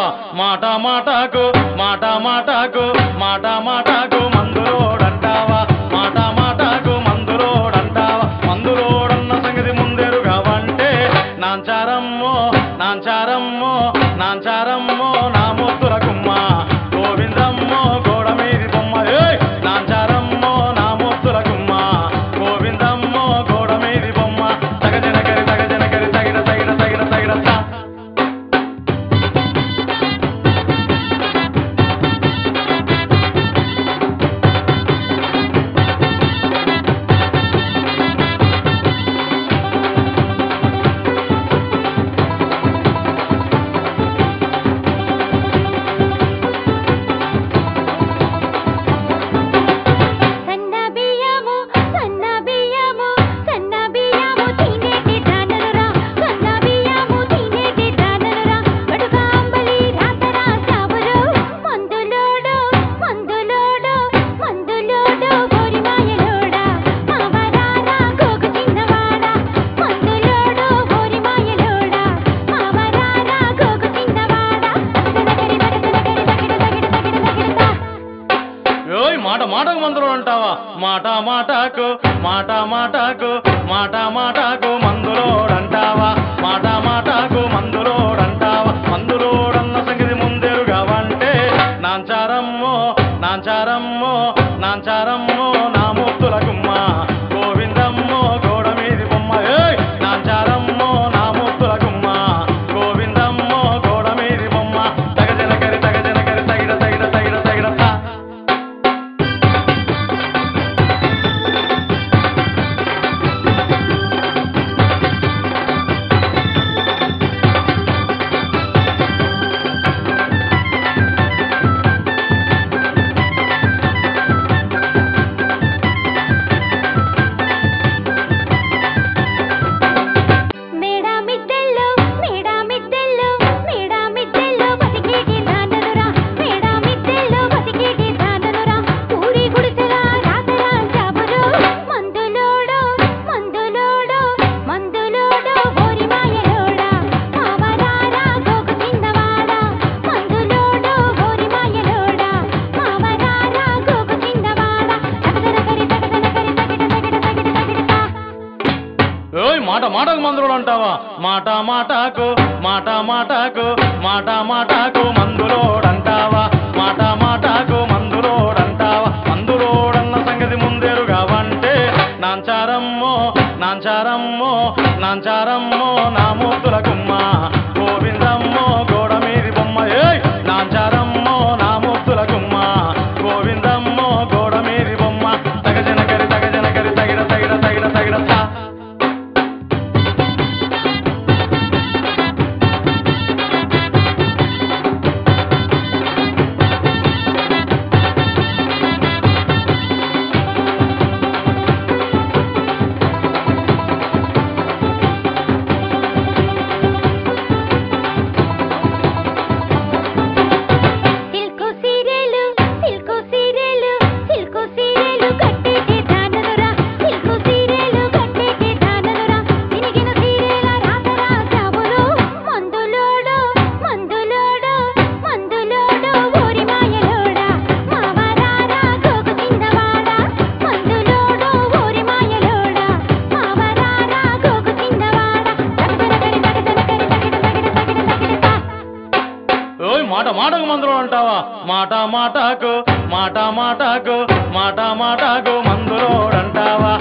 మాట మాటకు మాట మాటకు మాట మాటకు మందులోడంటావా మాట మాటకు మందులోడంటావా మందులోడన్న సంగతి ముందెరుగవంటే నాంచారమ్మో నాంచారమ్మో నాంచారమ్మో నా ముద్దుల గుమ్మ గోవిందమ్మో గోడ మీది బొమ్మ నాంచారమ్మో నా ముద్దుల గుమ్మ గోవిందమ్మో గోడ మీది బొమ్మ తగజనకరి తగిన తగిన తగిన తగిన మాట మాటకు మందులో అంటావా మాట మాటకు మాట మాటకు మాట మాటకు మందులోడంటావా మాట మాటకు మందులోడంటావా మందులోడన్న సంగతి ముందెరుగవంటే నాంచారమ్మో నాంచారమ్మో నాంచారమ్మో నా ముద్దుల గుమ్మ గోవిందమ్మో గోడ మీది బొమ్మ నాంచారమ్మో నా ముద్దుల గుమ్మ గోవిందమ్మో గోడ మీది బొమ్మ తగజనకరి తగిన తగిన మాట మాటకు మందులు అంటావా మాట మాటకు మాట మాటకు మాట మాటకు మందులోడంటావా మాట మాటకు మందులోడంటావా మందులోడన్న సంగతి ముందెరుగవంటే నాంచారమ్మో నాంచారమ్మో నాంచారమ్మో నా ముద్దుల గుమ్మ గోవిందమ్మో గోడ మీది బొమ్మ నాంచారమ్మో నా ముద్దుల గుమ్మ గోవిందమ్మో గోడ మీది బొమ్మ తగజనకరి తగిన మాట మాటకు మందులో అంటావా మాట మాటకు మాట మాటకు మాట మాటకు మందులోడంటావా